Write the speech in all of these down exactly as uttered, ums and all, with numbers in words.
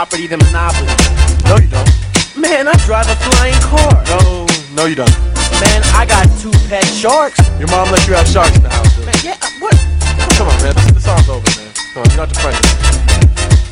property than Monopoly. No, you don't. Man, I drive a flying car. No, no, you don't. Man, I got two pet sharks. Your mom let you have sharks in the house, dude. Man, yeah, what? Come on, man. This, this song's over, man. Come on, you're not the friend, man.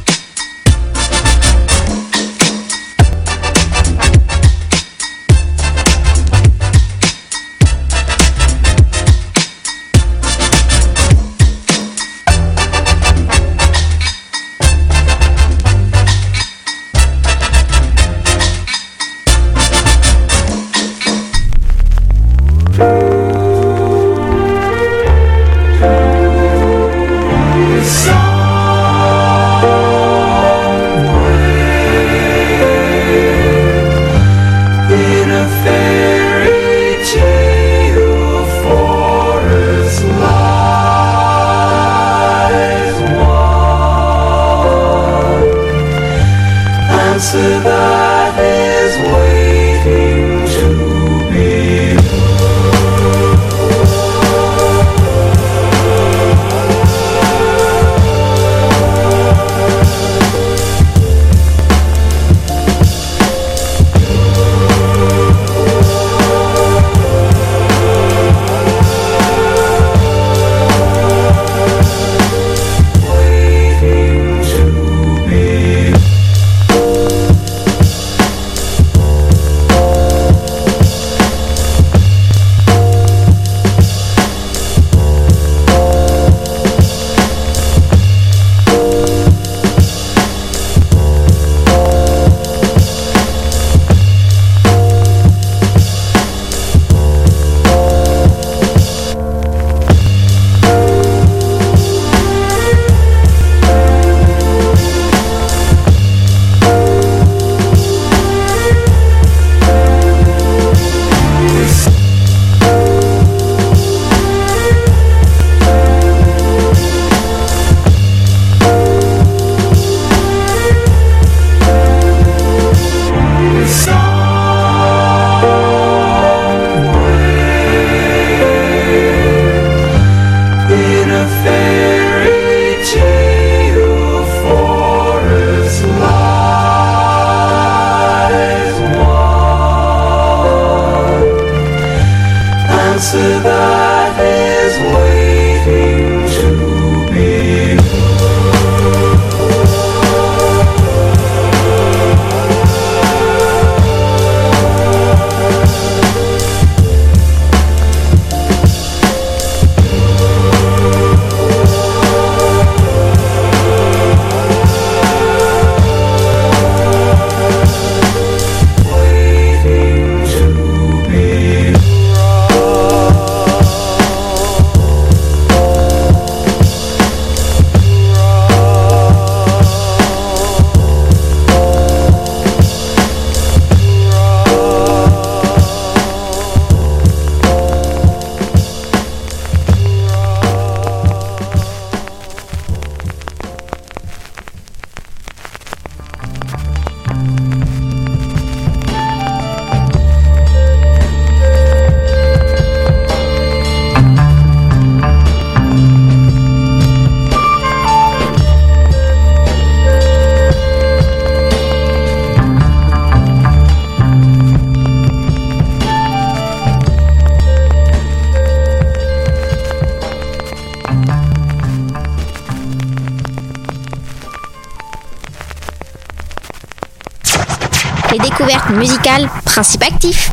Les découvertes musicales, principe actif.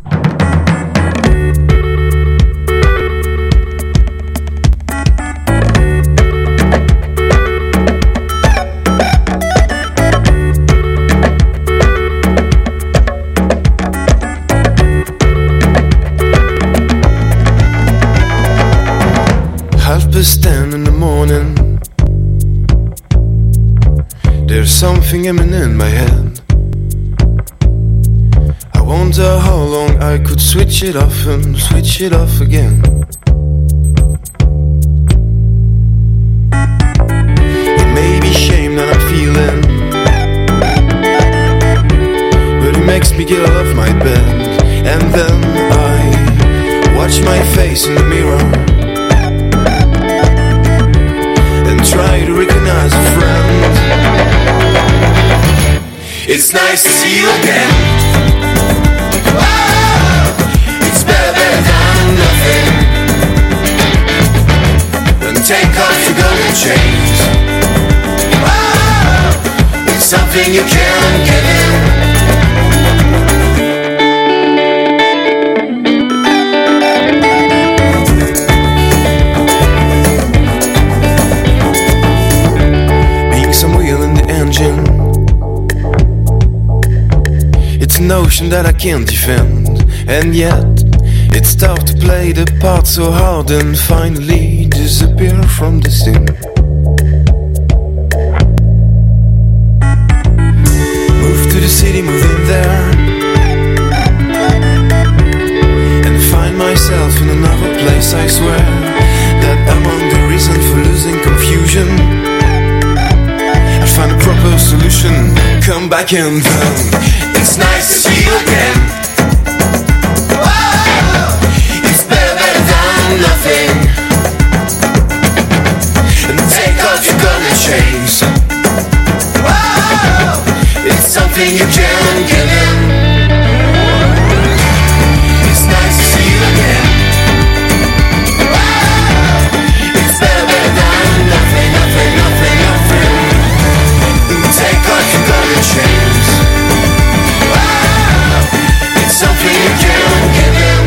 Half past ten in the morning, there's something humming in my head. I wonder how long I could switch it off and switch it off again. It may be shame that I'm feeling, but it makes me get out of my bed. And then I watch my face in the mirror and try to recognize a friend. It's nice to see you again. Whoa, it's better, better than nothing. And take off your golden chains. Whoa, it's something you can't get in. It's a notion that I can't defend, and yet it's tough to play the part so hard and finally disappear from the scene. Move to the city, move in there, and find myself in another place. I swear that among the reason for losing confusion, find a proper solution, come back and then it's nice to see you again. Whoa, it's better, better than nothing. And take off your golden chains. Whoa, it's something you can't give in. It's nice to see you again. Whoa, it's better, better than nothing, nothing, nothing, nothing. Take off your golden chains. Wow, it's something you can't give in.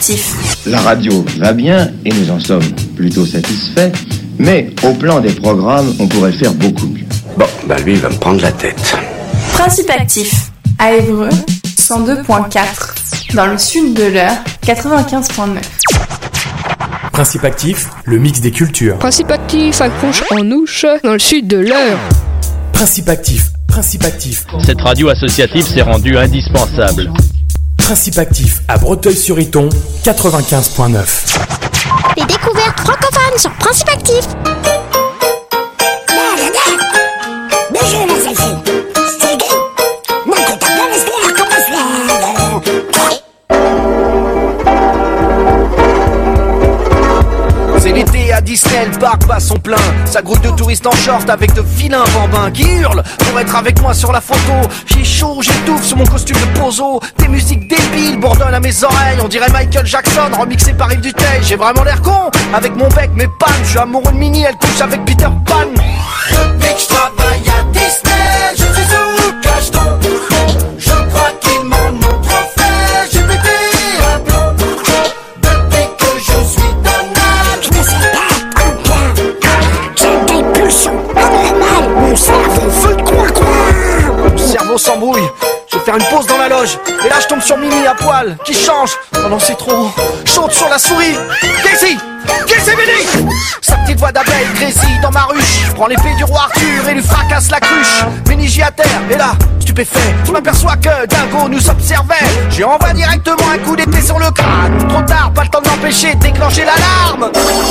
Actif. La radio va bien et nous en sommes plutôt satisfaits, mais au plan des programmes, on pourrait faire beaucoup mieux. Bon, bah lui, il va me prendre la tête. Principe Actif. À Évreux, cent deux virgule quatre. Dans le sud de l'Eure, quatre-vingt-quinze virgule neuf. Principe Actif, le mix des cultures. Principe Actif à Conches-en-Ouche, dans le sud de l'Eure. Principe Actif, Principe Actif. Cette radio associative s'est rendue indispensable. Principe Actif à Breteuil-sur-Iton, quatre-vingt-quinze virgule neuf. Les découvertes francophones sur Principe Actif. Bonjour la selfie. C'est gay. Moi que t'as bien l'espère comme C'est l'été à Disney, le parc bat son plein. Ça grouille de touristes en short avec de vilains bambins qui hurlent pour être avec moi sur la photo. J'ai chaud, j'étouffe sous mon costume de pozo. Des musiques débiles bourdonnent à mes oreilles. On dirait Michael Jackson remixé par Yves Duteil. J'ai vraiment l'air con avec mon bec, mes pannes. Je suis amoureux de Minnie, elle couche avec Peter Pan. Depuis que je travaille à Disney, je suis sous cacheton. Je crois qu'ils m'ont mon trophée. J'ai pété un plomb. Depuis que je suis Donald, je me sais pas combien. J'ai des pulsions anormales. Mon cerveau fout de quoi quoi. Mon cerveau s'embrouille. Je vais faire une pause dans la loge. Et là je tombe sur Mimi à poil qui change. Oh non c'est trop. Chante sur la souris. Casey, Casey Mini. Sa petite voix d'abeille grésille dans ma ruche. Je prends l'épée du roi Arthur et lui fracasse la cruche. Mini j'y à terre. Et là, stupéfait, je m'aperçois que Dingo nous observait. J'ai envoyé directement un coup d'épée sur le crâne. Trop tard, pas le temps de m'empêcher de déclencher l'alarme.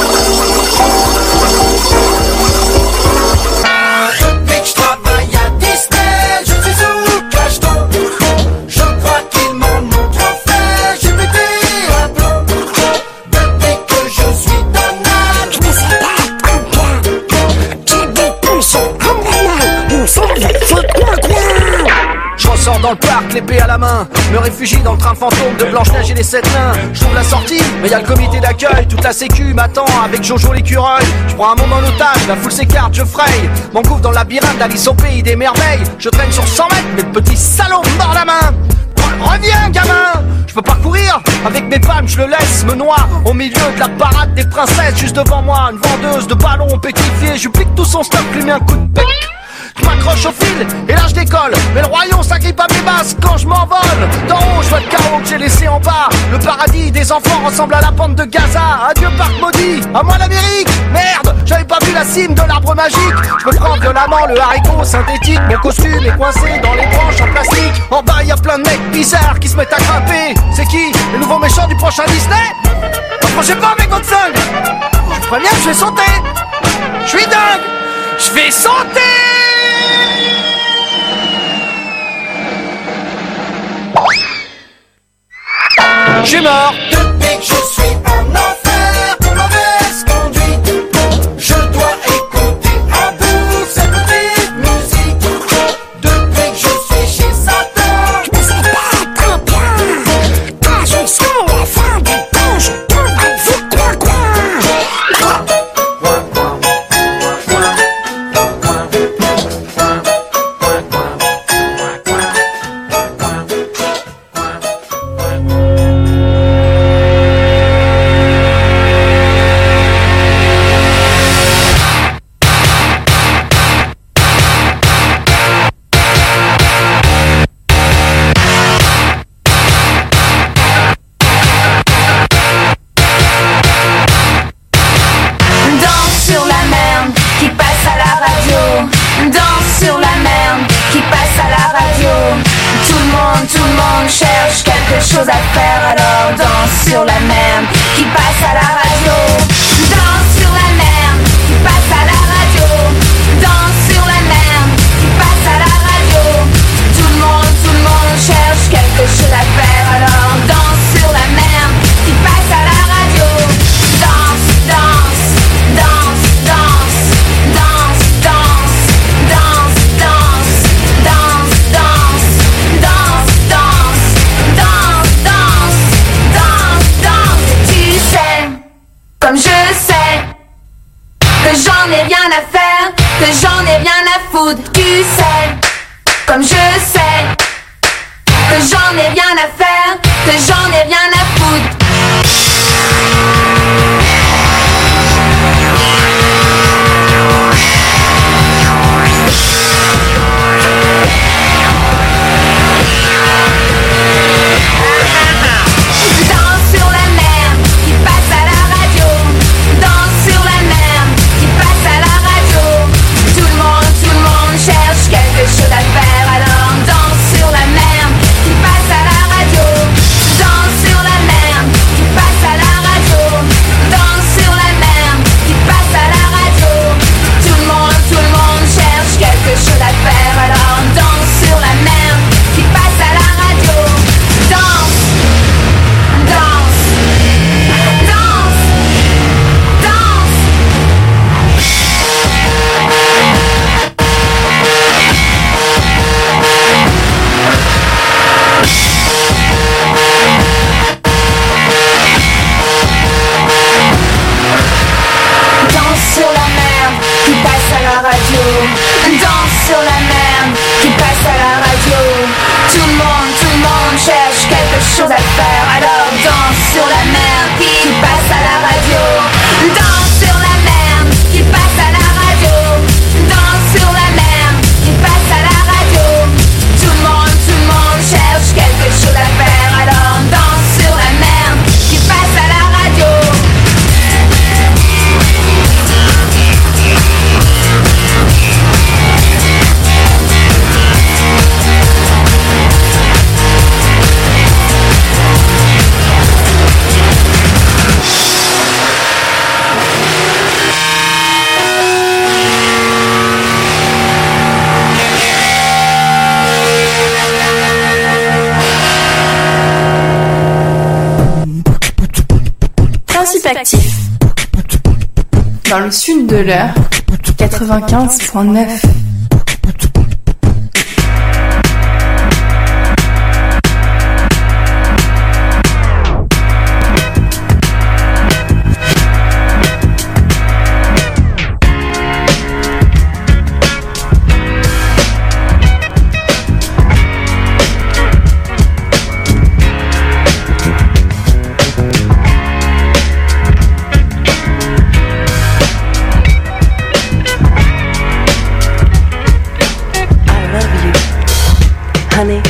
Depuis que je travaille à Disney, je suis sous cacheton. Je crois qu'ils m'ont mon trophée. J'ai pété un plomb. Depuis que je suis Donald, je me sais pas combien. J'ai des pulsions anormales. Mon cerveau fout de quoi quoi. Je ressors dans le parc, l'épée à la main. Me réfugie dans le train fantôme de Blanche-Neige et les sept nains. Je trouve la sortie, mais y'a le comité d'accueil. Toute la sécu m'attend avec Jojo l'écureuil. Je prends un moment en otage, la foule s'écarte, je fraye. M'engouffre dans le labyrinthe d'Alice au pays des merveilles. Je traîne sur cent mètres, mais le petit salaud me mord la main. Reviens gamin. Je peux pas courir, avec mes palmes je le laisse me noie au milieu de la parade des princesses. Juste devant moi, une vendeuse de ballons pétrifiés. Je lui pique tout son stock, lui mets un coup de bec. Je m'accroche au fil et là je décolle. Mais le royaume s'agrippe à mes basses quand je m'envole. D'en haut je vois le chaos que j'ai laissé en bas. Le paradis des enfants ressemble à la pente de Gaza. Adieu parc maudit, à moi l'Amérique. Merde, j'avais pas vu la cime de l'arbre magique. Je me prends violemment le haricot synthétique. Mon costume est coincé dans les branches en plastique. En bas y a plein de mecs bizarres qui se mettent à grimper. C'est qui? Le nouveau méchant du prochain Disney? Approchez pas mes Godson. Je vous préviens, je vais sauter. Je suis dingue. Je vais sauter. Je suis mort depuis que je suis en enfer pour mauvaise conduite. Je dois écouter à bout cette petite musique. Depuis que je suis chez Satan, je me sais pas combien. Quand je suis la fin du temps, je tombe à vous quoi quoi. Chose à faire, alors danse sur la merde qui passe à la radio. Danse sur la merde qui passe à la radio. Danse sur la merde qui passe à la radio. Tout le monde, tout le monde cherche quelque chose à faire, alors danse sur la merde qui passe à la radio. Danse, danse, danse, danse, danse, danse, danse, danse, danse, danse, danse, danse, danse. Comme je sais que j'en ai rien à faire, que j'en ai rien à foutre, tu sais. Comme je sais que j'en ai rien à faire, que j'en ai rien à foutre. Principe Actif. Dans le sud de l'heure, quatre-vingt-quinze point neuf. Honey.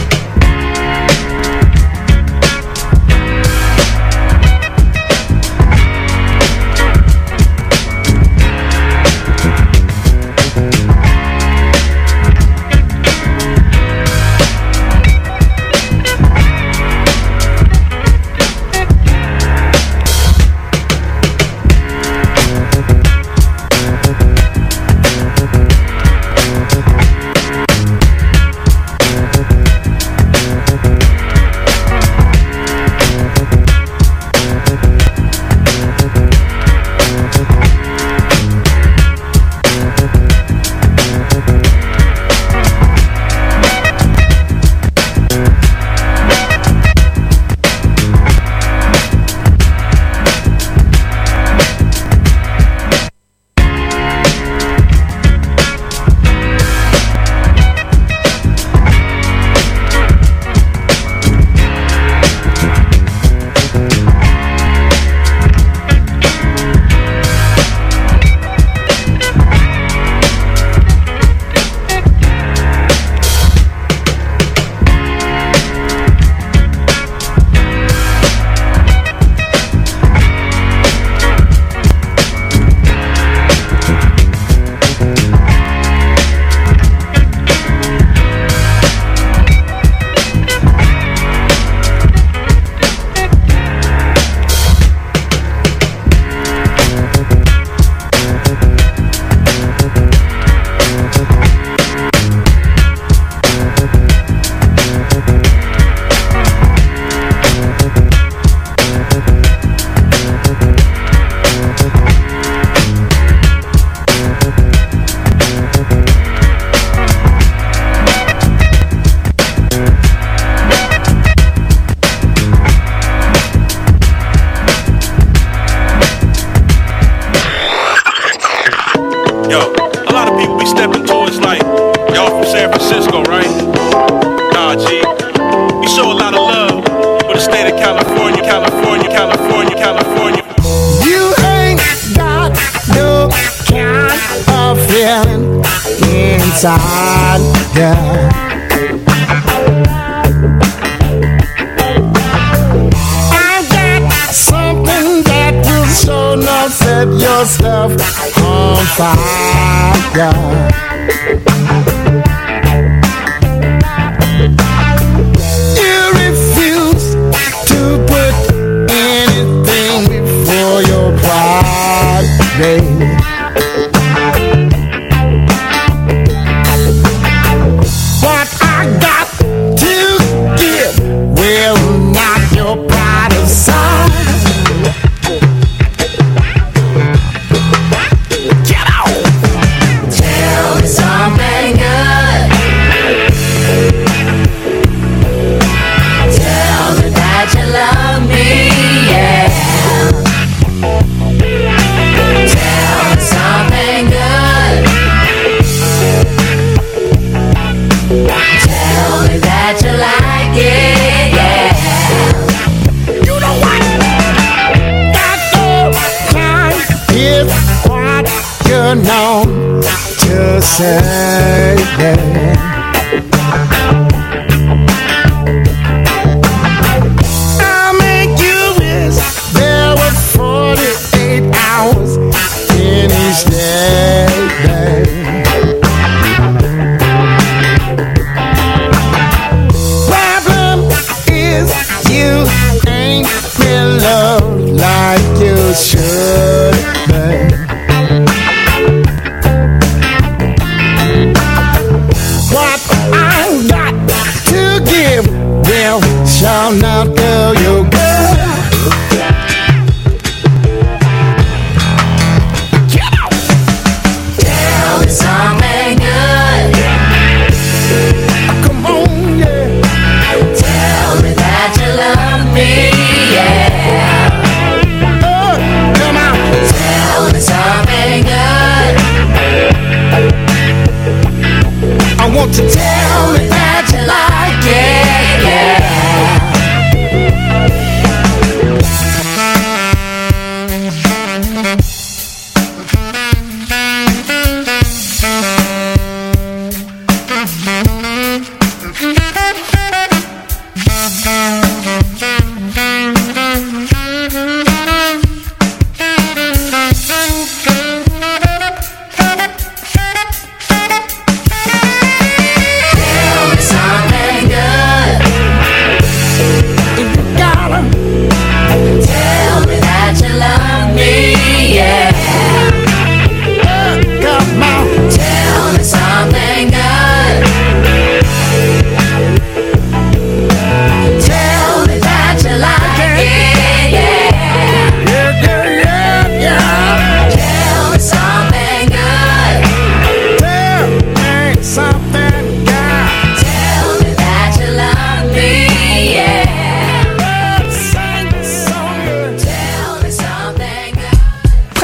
Shall not tell you, girl.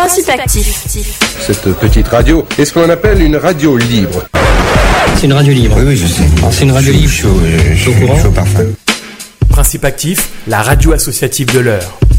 Principe Actif. Cette petite radio est ce qu'on appelle une radio libre. C'est une radio libre. Oui, oui, je sais. C'est une radio libre. Chaud, chaud, chaud, chaud parfum. Principe Actif, la radio associative de l'heure.